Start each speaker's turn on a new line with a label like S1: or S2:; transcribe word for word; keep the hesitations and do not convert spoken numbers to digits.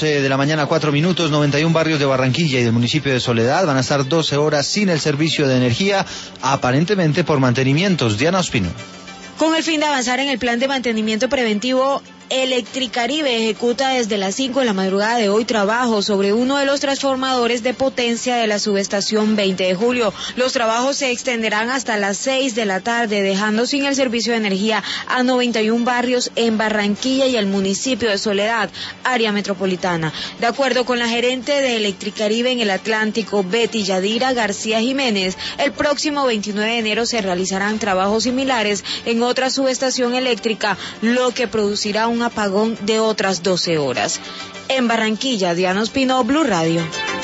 S1: once de la mañana, cuatro minutos, noventa y uno barrios de Barranquilla y del municipio de Soledad van a estar doce horas sin el servicio de energía, aparentemente por mantenimientos. Diana Ospino.
S2: Con el fin de avanzar en el plan de mantenimiento preventivo, Electricaribe ejecuta desde las cinco de la madrugada de hoy trabajos sobre uno de los transformadores de potencia de la subestación veinte de julio. Los trabajos se extenderán hasta las seis de la tarde, dejando sin el servicio de energía a noventa y uno barrios en Barranquilla y el municipio de Soledad, área metropolitana. De acuerdo con la gerente de Electricaribe en el Atlántico, Betty Yadira García Jiménez, el próximo veintinueve de enero se realizarán trabajos similares en otra subestación eléctrica, lo que producirá un apagón de otras doce horas. En Barranquilla, Diana Ospino, Blue Radio.